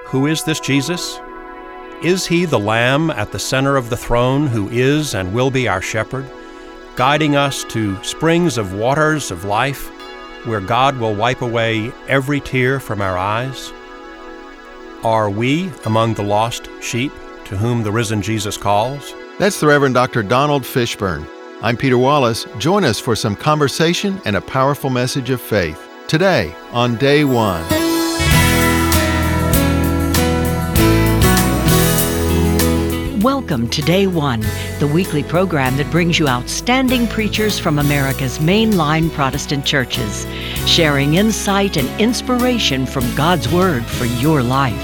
Who is this Jesus? Is he the Lamb at the center of the throne who is and will be our shepherd, guiding us to springs of waters of life where God will wipe away every tear from our eyes? Are we among the lost sheep to whom the risen Jesus calls? That's the Reverend Dr. Donald Fishburne. I'm Peter Wallace. Join us for some conversation and a powerful message of faith today on Day One. Welcome to Day One, the weekly program that brings you outstanding preachers from America's mainline Protestant churches, sharing insight and inspiration from God's Word for your life.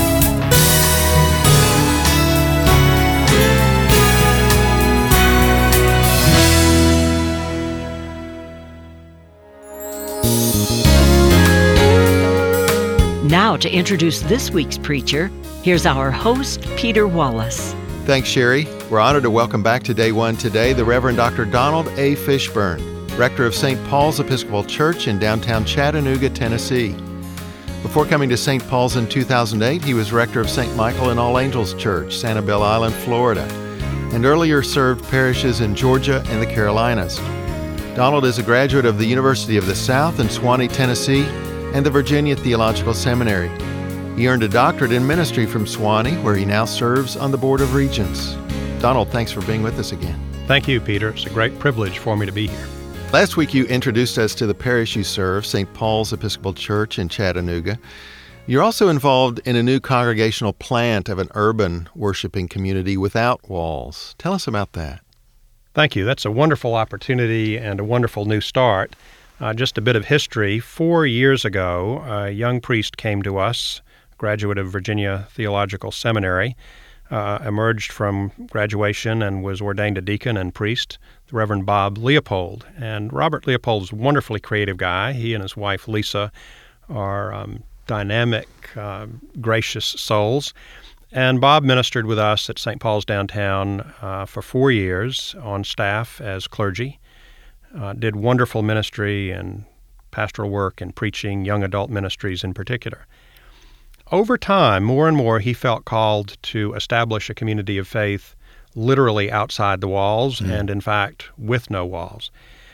Now to introduce this week's preacher, here's our host, Peter Wallace. Thanks, Sherry. We're honored to welcome back to Day One today the Reverend Dr. Donald A. Fishburne, rector of St. Paul's Episcopal Church in downtown Chattanooga, Tennessee. Before coming to St. Paul's in 2008, he was rector of St. Michael and All Angels Church, Sanibel Island, Florida, and earlier served parishes in Georgia and the Carolinas. Donald is a graduate of the University of the South in Sewanee, Tennessee, and the Virginia Theological Seminary. He earned a doctorate in ministry from Sewanee, where he now serves on the Board of Regents. Donald, thanks for being with us again. Thank you, Peter. It's a great privilege for me to be here. Last week you introduced us to the parish you serve, St. Paul's Episcopal Church in Chattanooga. You're also involved in a new congregational plant of an urban worshiping community without walls. Tell us about that. Thank you. That's a wonderful opportunity and a wonderful new start. Just a bit of history. 4 years ago, a young priest came to us, graduate of Virginia Theological Seminary, emerged from graduation and was ordained a deacon and priest, the Reverend Bob Leopold. And Robert Leopold's a wonderfully creative guy. He and his wife, Lisa, are dynamic, gracious souls. And Bob ministered with us at St. Paul's downtown for 4 years on staff as clergy. Did wonderful ministry and pastoral work and preaching, young adult ministries in particular. Over time, more and more, he felt called to establish a community of faith literally outside the walls and, in fact, with no walls.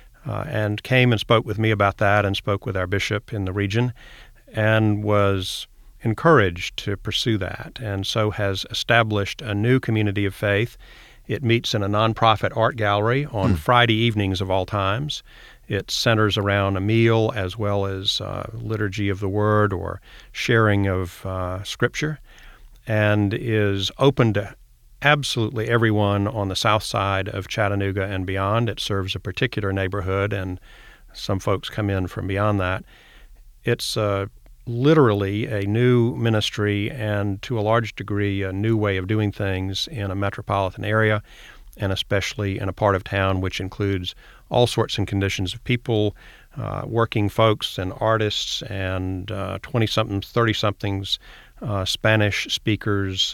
And came and spoke with me about that and spoke with our bishop in the region and was encouraged to pursue that, and so has established a new community of faith. It meets in a nonprofit art gallery on Friday evenings of all times. It centers around a meal as well as liturgy of the Word or sharing of Scripture, and is open to absolutely everyone on the south side of Chattanooga and beyond. It serves a particular neighborhood, and some folks come in from beyond that. It's literally a new ministry and, to a large degree, a new way of doing things in a metropolitan area, and especially in a part of town which includes all sorts and conditions of people, working folks and artists and 20-somethings, 30-somethings, Spanish speakers,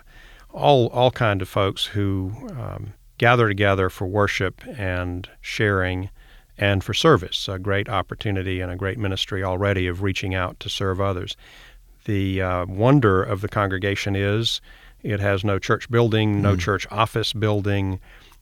all kind of folks who gather together for worship and sharing and for service, a great opportunity and a great ministry already of reaching out to serve others. The wonder of the congregation is it has no church building, no church office building,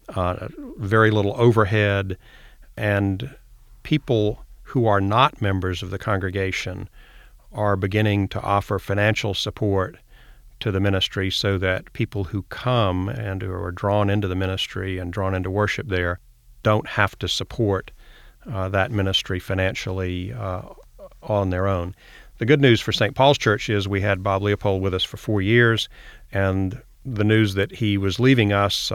very little overhead, and people who are not members of the congregation are beginning to offer financial support to the ministry so that people who come and who are drawn into the ministry and drawn into worship there don't have to support that ministry financially on their own. The good news for St. Paul's Church is we had Bob Leopold with us for 4 years, and the news that he was leaving us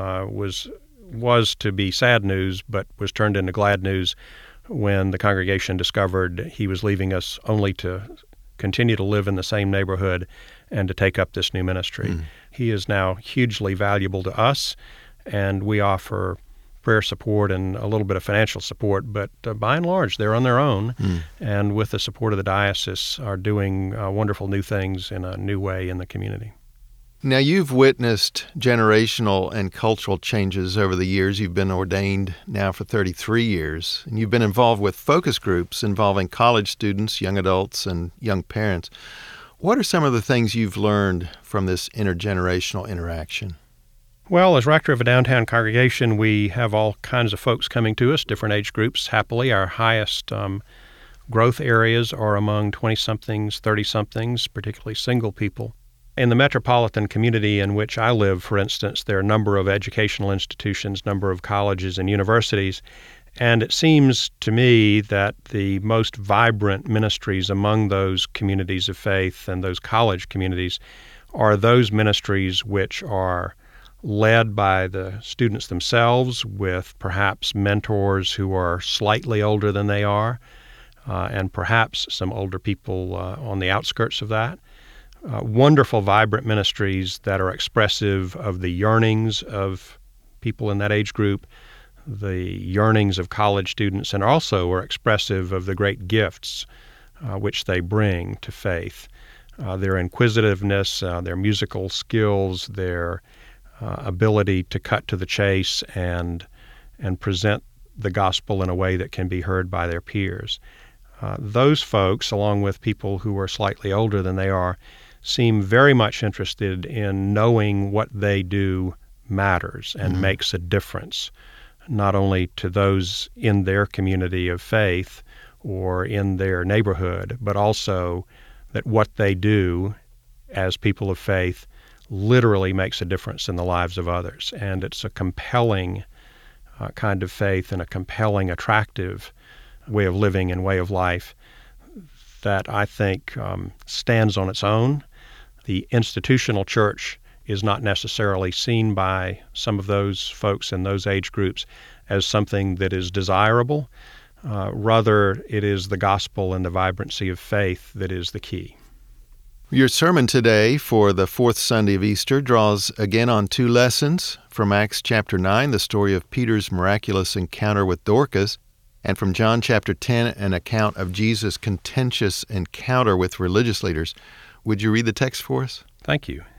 was to be sad news, but was turned into glad news when the congregation discovered he was leaving us only to continue to live in the same neighborhood and to take up this new ministry. He is now hugely valuable to us, and we offer prayer support and a little bit of financial support, but by and large, they're on their own, and with the support of the diocese, are doing wonderful new things in a new way in the community. Now, you've witnessed generational and cultural changes over the years. You've been ordained now for 33 years, and you've been involved with focus groups involving college students, young adults, and young parents. What are some of the things you've learned from this intergenerational interaction? Well, as rector of a downtown congregation, we have all kinds of folks coming to us, different age groups. Happily, our highest growth areas are among 20-somethings, 30-somethings, particularly single people. In the metropolitan community in which I live, for instance, there are a number of educational institutions, number of colleges and universities, and it seems to me that the most vibrant ministries among those communities of faith and those college communities are those ministries which are led by the students themselves, with perhaps mentors who are slightly older than they are, and perhaps some older people on the outskirts of that. Wonderful, vibrant ministries that are expressive of the yearnings of people in that age group, the yearnings of college students, and also are expressive of the great gifts which they bring to faith. Their inquisitiveness, their musical skills, their ability to cut to the chase and present the gospel in a way that can be heard by their peers. Those folks, along with people who are slightly older than they are, seem very much interested in knowing what they do matters and makes a difference, not only to those in their community of faith or in their neighborhood, but also that what they do as people of faith literally makes a difference in the lives of others. And it's a compelling kind of faith and a compelling, attractive way of living and way of life that I think stands on its own. The institutional church is not necessarily seen by some of those folks in those age groups as something that is desirable. Rather, it is the gospel and the vibrancy of faith that is the key. Your sermon today for the fourth Sunday of Easter draws again on two lessons from Acts chapter 9, the story of Peter's miraculous encounter with Dorcas, and from John chapter 10, an account of Jesus' contentious encounter with religious leaders. Would you read the text for us? Thank you.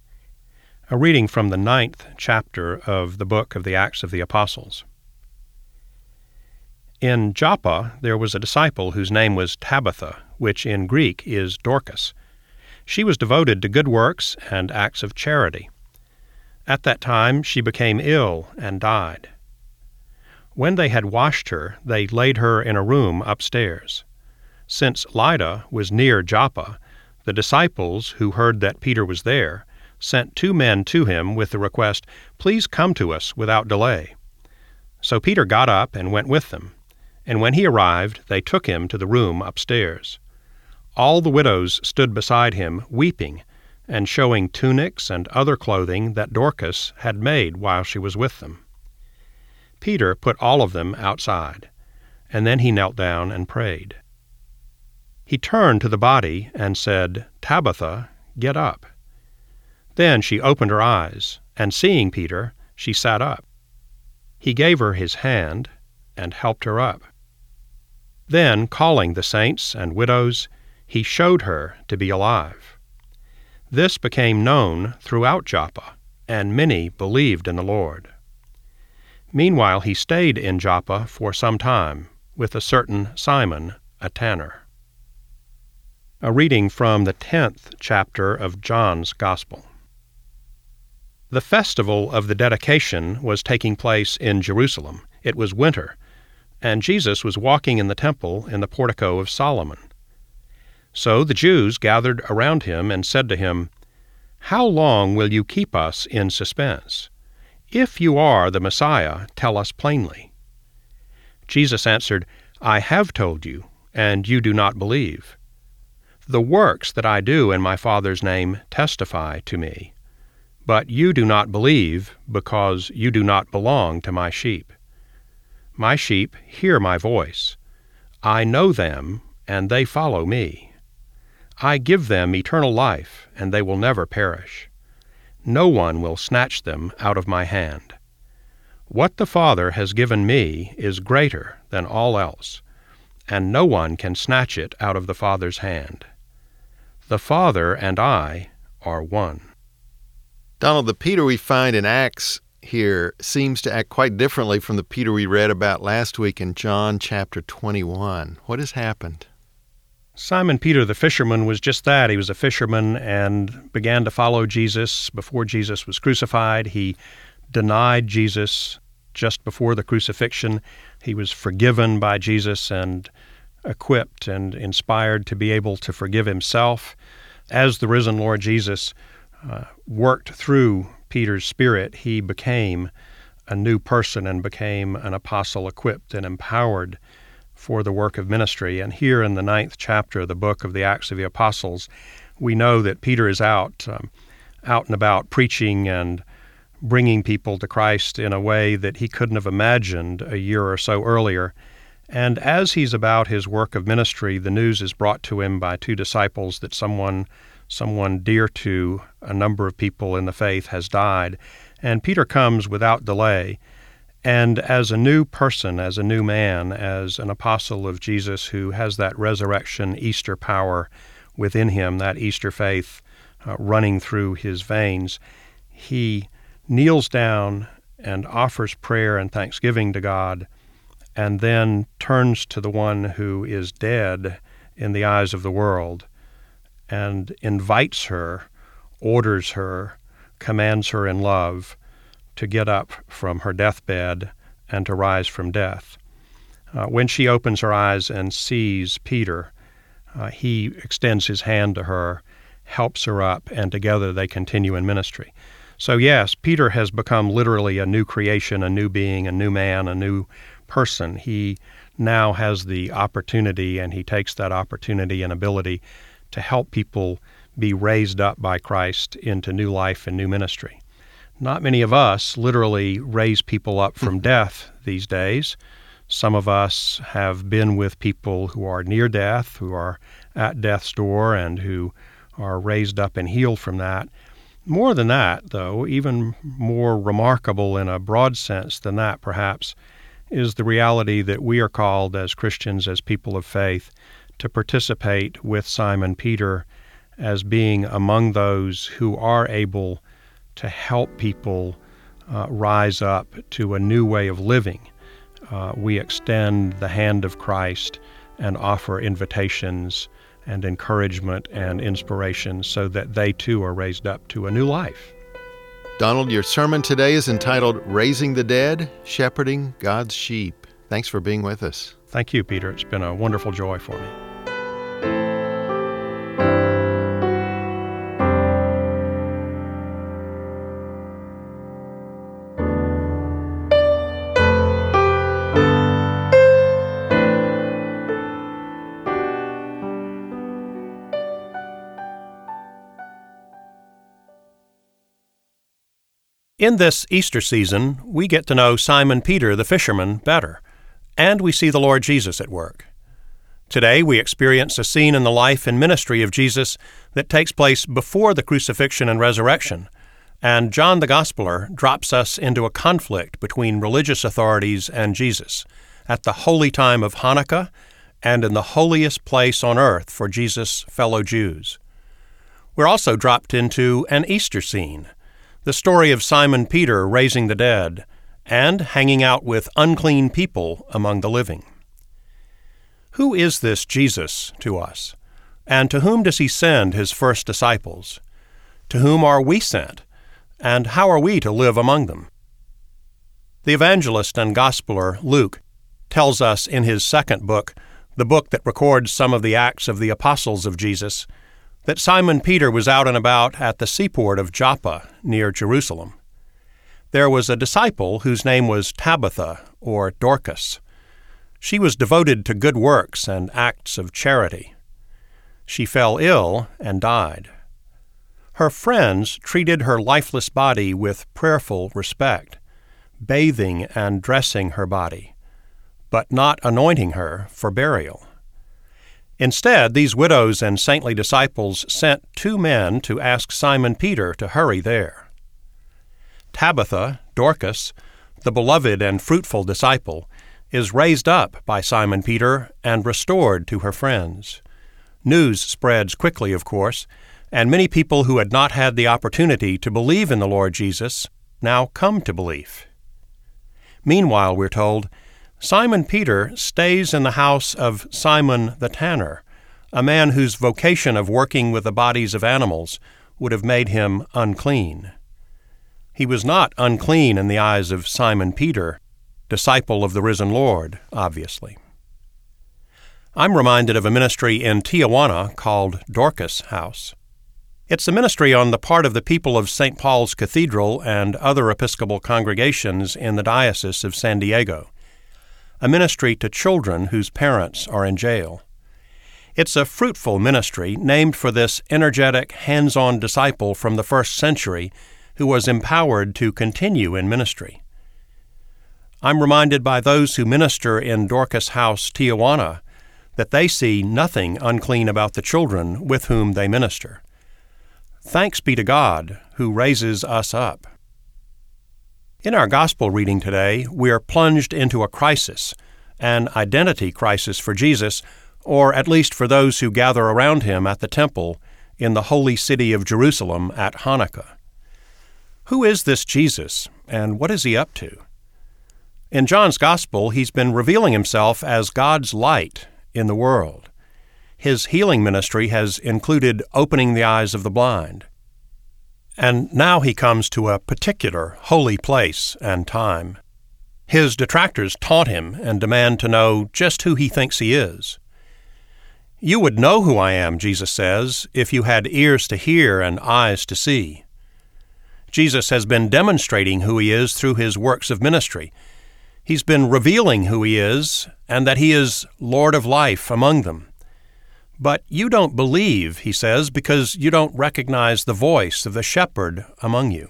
A reading from the 9th chapter of the book of the Acts of the Apostles. In Joppa there was a disciple whose name was Tabitha, which in Greek is Dorcas. She was devoted to good works and acts of charity. At that time she became ill and died. When they had washed her, they laid her in a room upstairs. Since Lydda was near Joppa, the disciples, who heard that Peter was there, sent 2 men to him with the request, "Please come to us without delay." So Peter got up and went with them, and when he arrived, they took him to the room upstairs. All the widows stood beside him, weeping, and showing tunics and other clothing that Dorcas had made while she was with them. Peter put all of them outside, and then he knelt down and prayed. He turned to the body and said, "Tabitha, get up." Then she opened her eyes, and seeing Peter, she sat up. He gave her his hand and helped her up. Then, calling the saints and widows, he showed her to be alive. This became known throughout Joppa, and many believed in the Lord. Meanwhile he stayed in Joppa for some time with a certain Simon, a tanner. A reading from the 10th chapter of John's Gospel. The festival of the dedication was taking place in Jerusalem. It was winter, and Jesus was walking in the temple in the portico of Solomon. So the Jews gathered around him and said to him, "How long will you keep us in suspense? If you are the Messiah, tell us plainly." Jesus answered, "I have told you, and you do not believe. The works that I do in my Father's name testify to me, but you do not believe because you do not belong to my sheep. My sheep hear my voice. I know them, and they follow me. I give them eternal life, and they will never perish. No one will snatch them out of my hand. What the Father has given me is greater than all else, and no one can snatch it out of the Father's hand. The Father and I are one." Donald, the Peter we find in Acts here seems to act quite differently from the Peter we read about last week in John chapter 21. What has happened? Simon Peter the fisherman was just that. He was a fisherman and began to follow Jesus before Jesus was crucified. He denied Jesus just before the crucifixion. He was forgiven by Jesus and equipped and inspired to be able to forgive himself. As the risen Lord Jesus worked through Peter's spirit, he became a new person and became an apostle equipped and empowered for the work of ministry. And here in the 9th chapter of the book of the Acts of the Apostles, we know that Peter is out and about preaching and bringing people to Christ in a way that he couldn't have imagined a year or so earlier. And as he's about his work of ministry, the news is brought to him by 2 disciples that someone dear to a number of people in the faith has died. And Peter comes without delay. And as a new person, as a new man, as an apostle of Jesus who has that resurrection Easter power within him, that Easter faith running through his veins, he kneels down and offers prayer and thanksgiving to God, and then turns to the one who is dead in the eyes of the world and invites her, orders her, commands her in love to get up from her deathbed and to rise from death. When she opens her eyes and sees Peter, he extends his hand to her, helps her up, and together they continue in ministry. So yes, Peter has become literally a new creation, a new being, a new man, a new person. He now has the opportunity, and he takes that opportunity and ability to help people be raised up by Christ into new life and new ministry. Not many of us literally raise people up from death these days. Some of us have been with people who are near death, who are at death's door, and who are raised up and healed from that. More than that, though, even more remarkable in a broad sense than that, perhaps, is the reality that we are called as Christians, as people of faith, to participate with Simon Peter as being among those who are able to help people rise up to a new way of living. We extend the hand of Christ and offer invitations and encouragement and inspiration so that they too are raised up to a new life. Donald, your sermon today is entitled Raising the Dead, Shepherding God's Sheep. Thanks for being with us. Thank you, Peter. It's been a wonderful joy for me. In this Easter season, we get to know Simon Peter the fisherman better, and we see the Lord Jesus at work. Today, we experience a scene in the life and ministry of Jesus that takes place before the crucifixion and resurrection, and John the Gospeler drops us into a conflict between religious authorities and Jesus at the holy time of Hanukkah and in the holiest place on earth for Jesus' fellow Jews. We're also dropped into an Easter scene, the story of Simon Peter raising the dead and hanging out with unclean people among the living. Who is this Jesus to us? And to whom does he send his first disciples? To whom are we sent? And how are we to live among them? The evangelist and gospeler Luke tells us in his second book, the book that records some of the acts of the apostles of Jesus, that Simon Peter was out and about at the seaport of Joppa near Jerusalem. There was a disciple whose name was Tabitha, or Dorcas. She was devoted to good works and acts of charity. She fell ill and died. Her friends treated her lifeless body with prayerful respect, bathing and dressing her body, but not anointing her for burial. Instead, these widows and saintly disciples sent 2 men to ask Simon Peter to hurry there. Tabitha, Dorcas, the beloved and fruitful disciple, is raised up by Simon Peter and restored to her friends. News spreads quickly, of course, and many people who had not had the opportunity to believe in the Lord Jesus now come to belief. Meanwhile, we're told, Simon Peter stays in the house of Simon the tanner, a man whose vocation of working with the bodies of animals would have made him unclean. He was not unclean in the eyes of Simon Peter, disciple of the risen Lord, obviously. I'm reminded of a ministry in Tijuana called Dorcas House. It's a ministry on the part of the people of St. Paul's Cathedral and other Episcopal congregations in the Diocese of San Diego, a ministry to children whose parents are in jail. It's a fruitful ministry named for this energetic, hands-on disciple from the first century who was empowered to continue in ministry. I'm reminded by those who minister in Dorcas House, Tijuana, that they see nothing unclean about the children with whom they minister. Thanks be to God who raises us up. In our gospel reading today, we are plunged into a crisis, an identity crisis for Jesus, or at least for those who gather around him at the temple in the holy city of Jerusalem at Hanukkah. Who is this Jesus, and what is he up to? In John's Gospel, he's been revealing himself as God's light in the world. His healing ministry has included opening the eyes of the blind. And now he comes to a particular holy place and time. His detractors taunt him and demand to know just who he thinks he is. "You would know who I am," Jesus says, "if you had ears to hear and eyes to see." Jesus has been demonstrating who he is through his works of ministry. He's been revealing who he is and that he is Lord of life among them. But you don't believe, he says, because you don't recognize the voice of the shepherd among you.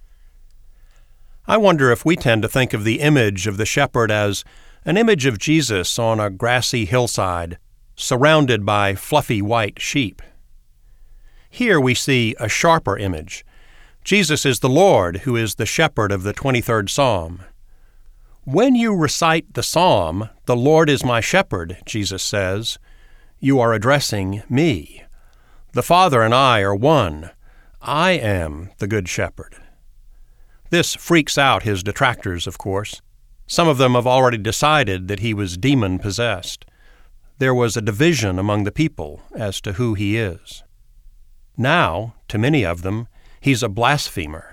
I wonder if we tend to think of the image of the shepherd as an image of Jesus on a grassy hillside, surrounded by fluffy white sheep. Here we see a sharper image. Jesus is the Lord who is the shepherd of the 23rd Psalm. When you recite the psalm, "The Lord is my shepherd," Jesus says, you are addressing me. The Father and I are one. I am the Good Shepherd. This freaks out his detractors, of course. Some of them have already decided that he was demon-possessed. There was a division among the people as to who he is. Now, to many of them, he's a blasphemer.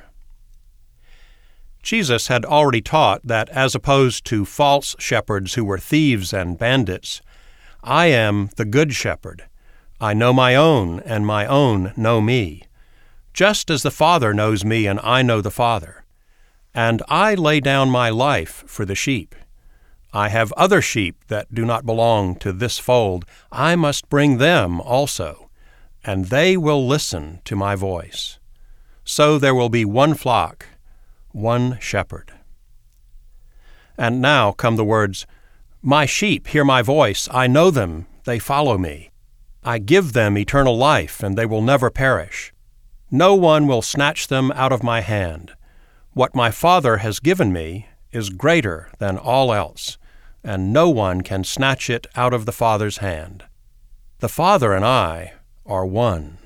Jesus had already taught that as opposed to false shepherds who were thieves and bandits, I am the Good Shepherd. I know my own, and my own know me, just as the Father knows me and I know the Father. And I lay down my life for the sheep. I have other sheep that do not belong to this fold. I must bring them also, and they will listen to my voice. So there will be one flock, one shepherd. And now come the words, "My sheep hear my voice. I know them. They follow me. I give them eternal life, and they will never perish. No one will snatch them out of my hand. What my Father has given me is greater than all else, and no one can snatch it out of the Father's hand. The Father and I are one."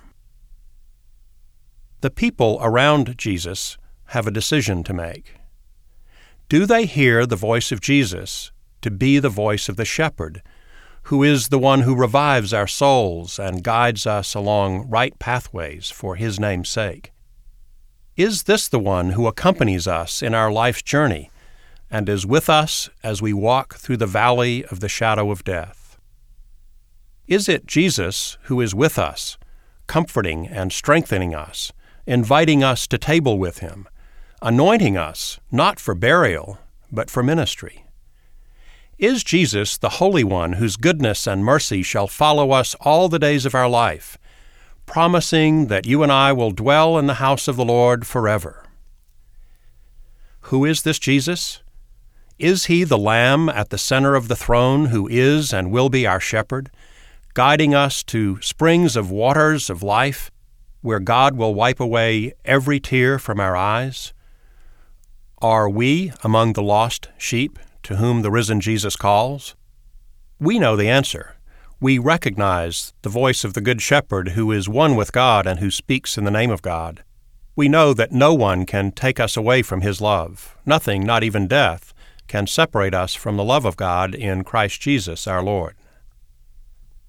The people around Jesus have a decision to make. Do they hear the voice of Jesus to be the voice of the shepherd, who is the one who revives our souls and guides us along right pathways for his name's sake? Is this the one who accompanies us in our life's journey and is with us as we walk through the valley of the shadow of death? Is it Jesus who is with us, comforting and strengthening us, inviting us to table with him, anointing us not for burial, but for ministry? Is Jesus the Holy One whose goodness and mercy shall follow us all the days of our life, promising that you and I will dwell in the house of the Lord forever? Who is this Jesus? Is he the Lamb at the center of the throne who is and will be our shepherd, guiding us to springs of waters of life, where God will wipe away every tear from our eyes? Are we among the lost sheep to whom the risen Jesus calls? We know the answer. We recognize the voice of the Good Shepherd who is one with God and who speaks in the name of God. We know that no one can take us away from his love. Nothing, not even death, can separate us from the love of God in Christ Jesus our Lord.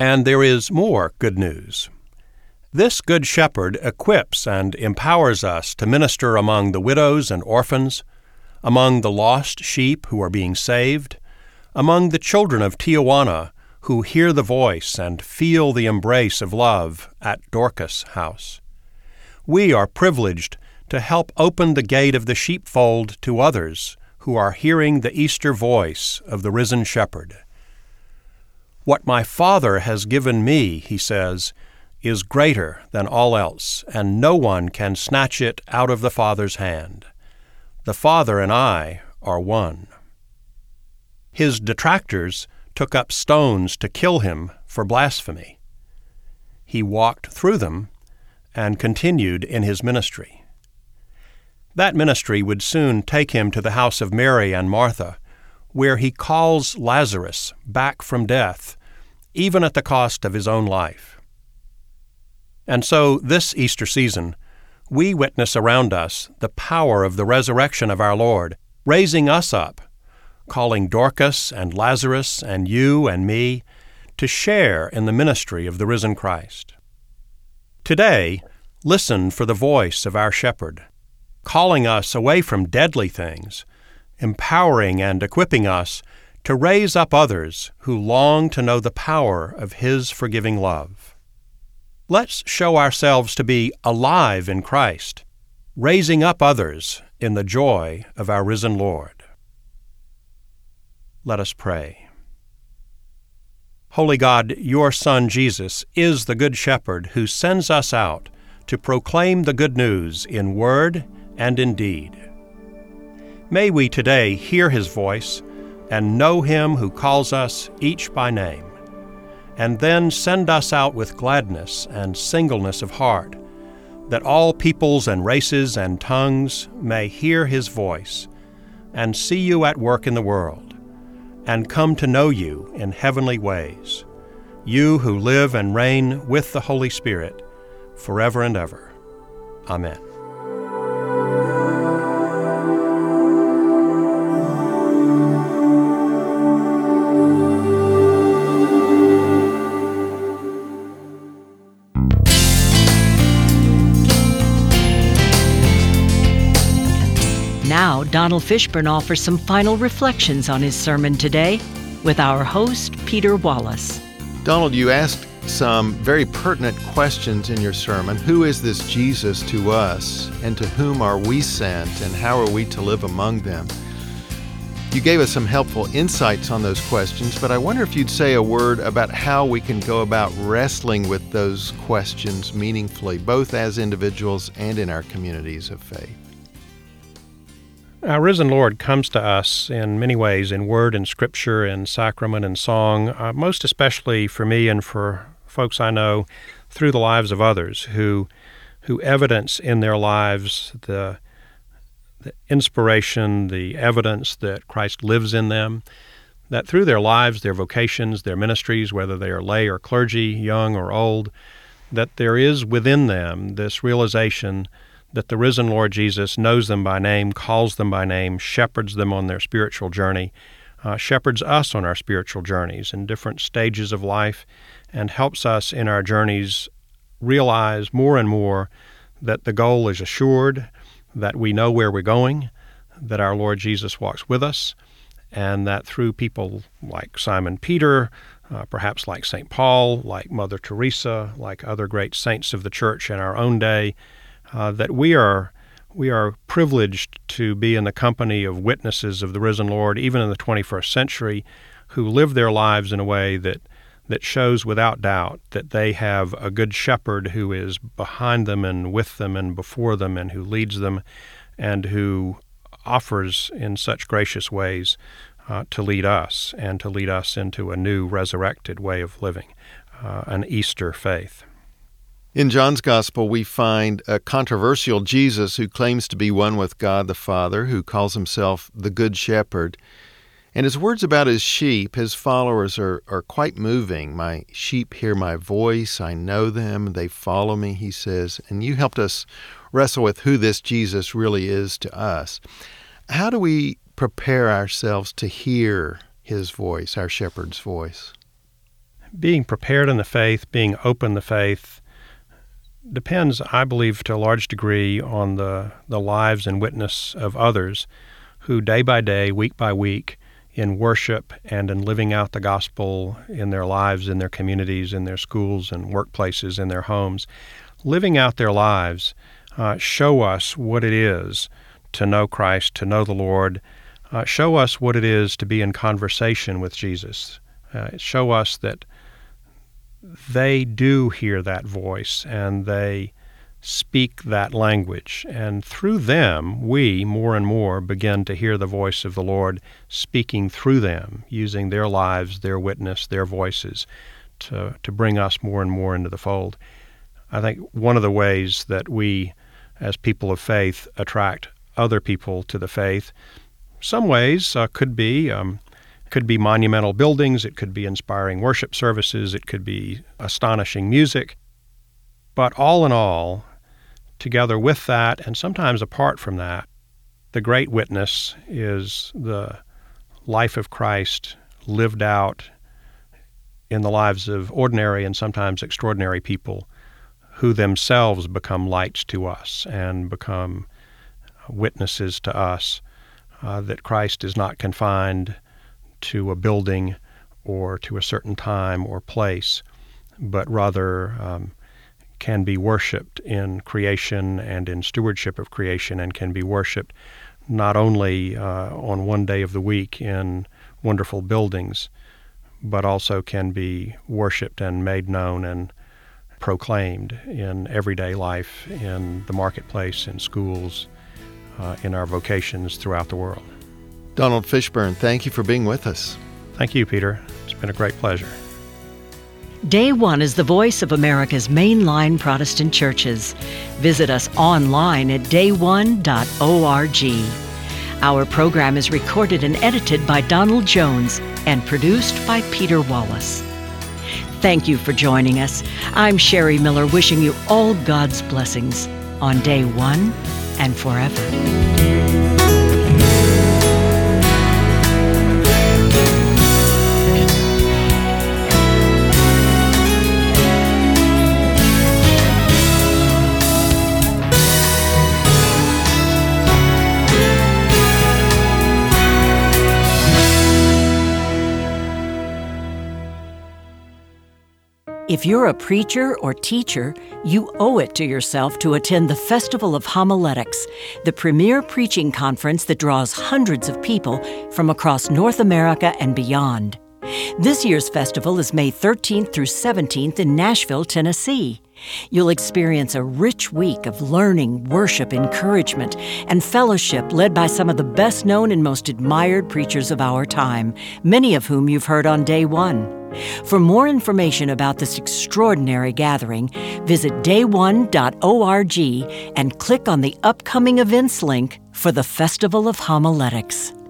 And there is more good news. This Good Shepherd equips and empowers us to minister among the widows and orphans, among the lost sheep who are being saved, among the children of Tijuana who hear the voice and feel the embrace of love at Dorcas House. We are privileged to help open the gate of the sheepfold to others who are hearing the Easter voice of the risen shepherd. What my Father has given me, he says, is greater than all else, and no one can snatch it out of the Father's hand. The Father and I are one. His detractors took up stones to kill him for blasphemy. He walked through them and continued in his ministry. That ministry would soon take him to the house of Mary and Martha, where he calls Lazarus back from death, even at the cost of his own life. And so this Easter season, we witness around us the power of the resurrection of our Lord, raising us up, calling Dorcas and Lazarus and you and me to share in the ministry of the risen Christ. Today, listen for the voice of our shepherd, calling us away from deadly things, empowering and equipping us to raise up others who long to know the power of his forgiving love. Let's show ourselves to be alive in Christ, raising up others in the joy of our risen Lord. Let us pray. Holy God, your Son Jesus is the Good Shepherd who sends us out to proclaim the good news in word and in deed. May we today hear his voice and know him who calls us each by name, and then send us out with gladness and singleness of heart, that all peoples and races and tongues may hear his voice and see you at work in the world, and come to know you in heavenly ways, you who live and reign with the Holy Spirit forever and ever. Amen. Now, Donald Fishburne offers some final reflections on his sermon today with our host, Peter Wallace. Donald, you asked some very pertinent questions in your sermon. Who is this Jesus to us, and to whom are we sent, and how are we to live among them? You gave us some helpful insights on those questions, but I wonder if you'd say a word about how we can go about wrestling with those questions meaningfully, both as individuals and in our communities of faith. Our risen Lord comes to us in many ways, in word and scripture and sacrament and song, most especially for me and for folks I know, through the lives of others who evidence in their lives the inspiration, the evidence that Christ lives in them, that through their lives, their vocations, their ministries, whether they are lay or clergy, young or old, that there is within them this realization that the risen Lord Jesus knows them by name, calls them by name, shepherds them on their spiritual journey, shepherds us on our spiritual journeys in different stages of life, and helps us in our journeys realize more and more that the goal is assured, that we know where we're going, that our Lord Jesus walks with us, and that through people like Simon Peter, perhaps like St. Paul, like Mother Teresa, like other great saints of the Church in our own day, that we are privileged to be in the company of witnesses of the risen Lord, even in the 21st century, who live their lives in a way that shows without doubt that they have a good shepherd who is behind them and with them and before them and who leads them and who offers in such gracious ways to lead us and to lead us into a new resurrected way of living, an Easter faith. In John's Gospel, we find a controversial Jesus who claims to be one with God the Father, who calls himself the Good Shepherd. And his words about his sheep, his followers, are quite moving. My sheep hear my voice, I know them, they follow me, he says. And you helped us wrestle with who this Jesus really is to us. How do we prepare ourselves to hear his voice, our shepherd's voice? being prepared in the faith, being open in the faith, depends, I believe, to a large degree on the lives and witness of others who day by day, week by week, in worship and in living out the gospel in their lives, in their communities, in their schools and workplaces, in their homes, living out their lives, show us what it is to know Christ, to know the Lord, show us what it is to be in conversation with Jesus, show us that they do hear that voice and they speak that language. And through them, we more and more begin to hear the voice of the Lord speaking through them, using their lives, their witness, their voices to bring us more and more into the fold. I think one of the ways that we, as people of faith, attract other people to the faith, some ways could be monumental buildings, it could be inspiring worship services, it could be astonishing music. But all in all, together with that, and sometimes apart from that, the great witness is the life of Christ lived out in the lives of ordinary and sometimes extraordinary people who themselves become lights to us and become witnesses to us that Christ is not confined to a building or to a certain time or place, but rather can be worshipped in creation and in stewardship of creation, and can be worshipped not only on one day of the week in wonderful buildings, but also can be worshipped and made known and proclaimed in everyday life, in the marketplace, in schools, in our vocations throughout the world. Donald Fishburn, thank you for being with us. Thank you, Peter. It's been a great pleasure. Day One is the voice of America's mainline Protestant churches. Visit us online at dayone.org. Our program is recorded and edited by Donald Jones and produced by Peter Wallace. Thank you for joining us. I'm Sherry Miller, wishing you all God's blessings on Day One and forever. If you're a preacher or teacher, you owe it to yourself to attend the Festival of Homiletics, the premier preaching conference that draws hundreds of people from across North America and beyond. This year's festival is May 13th through 17th in Nashville, Tennessee. You'll experience a rich week of learning, worship, encouragement, and fellowship led by some of the best-known and most admired preachers of our time, many of whom you've heard on Day One. For more information about this extraordinary gathering, visit dayone.org and click on the upcoming events link for the Festival of Homiletics.